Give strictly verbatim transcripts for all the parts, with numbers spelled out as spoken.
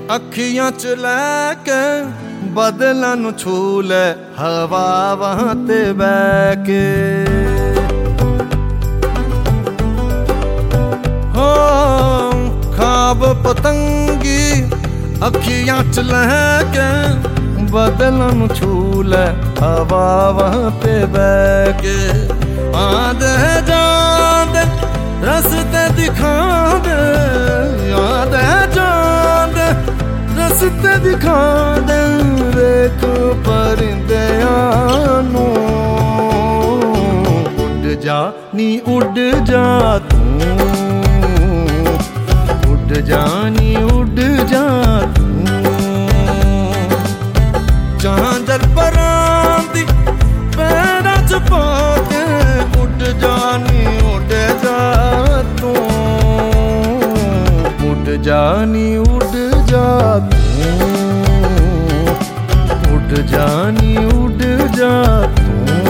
अखियां च लैके बदलां नूं छू ले हवावां ते बह के। हो ख्वाब पतंगी अखियां च लैके बदलां नूं छू ले हवावां ते बह के। आंदे जांदे रस्ते दिखा दे, आंदे जांदे रस्ते दिखा दे, वेख परिंदियां नूं। उड़ जा नी उड़ जा तू, उड़ जा नी उड़ जा तू। झांझर परां दी पैरां च पा के उड़ जा नी उड़ जा तू, उड़ जा नी उड़ जा तू, उड़ जा नी उड़ जा तू।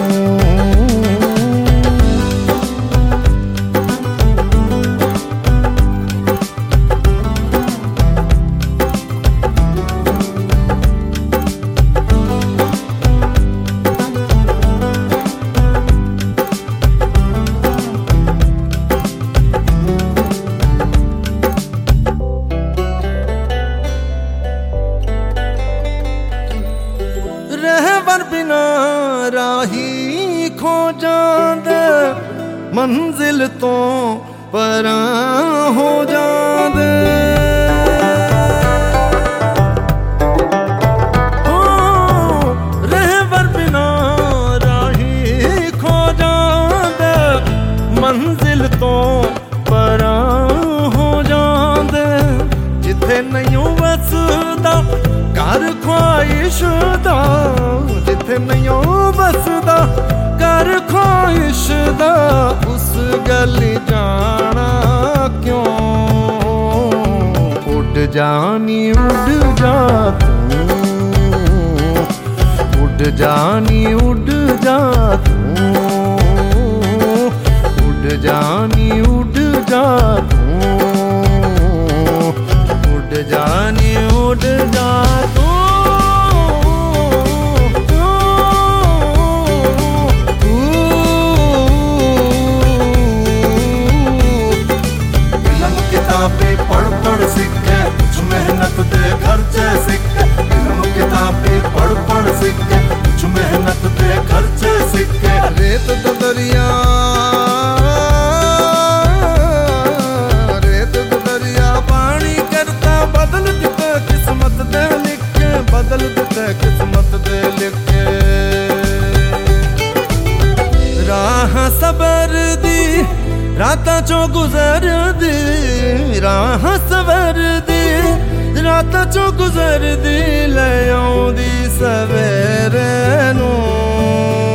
रहबर बिना राही खो जांदे, मंजिल तो परां हो जांदे। हो रहबर बिना राही खो जांदे, मंजिल तो परां हो जांदे। जिथे नहीं वसदा कर ख्वाहिश दा, जिथे नहीं बसदा कर ख्वाहिश दा, उस गली जाना क्यों। उड़ जा नी उड़ जा तू, उड़ जा नी उड़ जा तू, उड़ जा नी उड़ जा तू, उड़ जा नी उड़ जा तू। किताबें पढ़ पढ़ सीखे, कुछ मेहनत दे खर्चे सीखे। इल्म किताबें पढ़ पढ़ सीखे, कुछ मेहनत दे खर्चे सीखे। रेत दा दरिया, रेत दा दरिया पानी करता बदल दिते किस्मत दे लिखे, बदल दिते किस्मत दे लिखे। राह सबर दी रातां चो गुजर दी, राह सबर दी रातां चो गुजर दी, ले आउंदी सवेरे नूं।